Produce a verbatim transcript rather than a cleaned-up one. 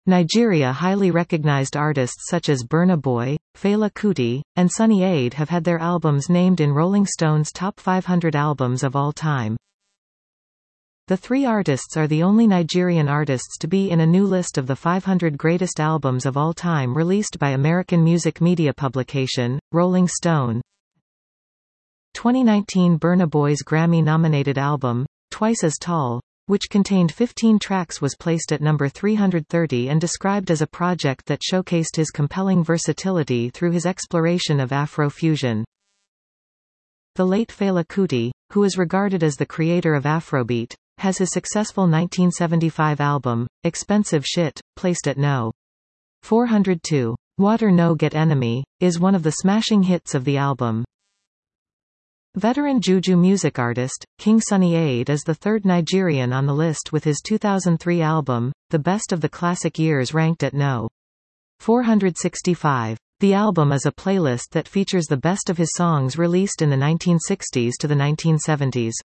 Nigeria. Highly recognized artists such as Burna Boy, Fela Kuti, and Sunny Ade have had their albums named in Rolling Stone's Top five hundred Albums of All Time. The three artists are the only Nigerian artists to be in a new list of the five hundred Greatest Albums of All Time released by American music media publication, Rolling Stone. twenty nineteen Burna Boy's Grammy-nominated album, Twice as Tall, which contained fifteen tracks, was placed at number three hundred thirty and described as a project that showcased his compelling versatility through his exploration of Afro-fusion. The late Fela Kuti, who is regarded as the creator of Afrobeat, has his successful nineteen seventy-five album, Expensive Shit, placed at no. four hundred two. Water No Get Enemy, is one of the smashing hits of the album. Veteran Juju music artist, King Sunny Ade is the third Nigerian on the list with his two thousand three album, The Best of the Classic Years, ranked at no. four hundred sixty-five. The album is a playlist that features the best of his songs released in the nineteen sixties to the nineteen seventies.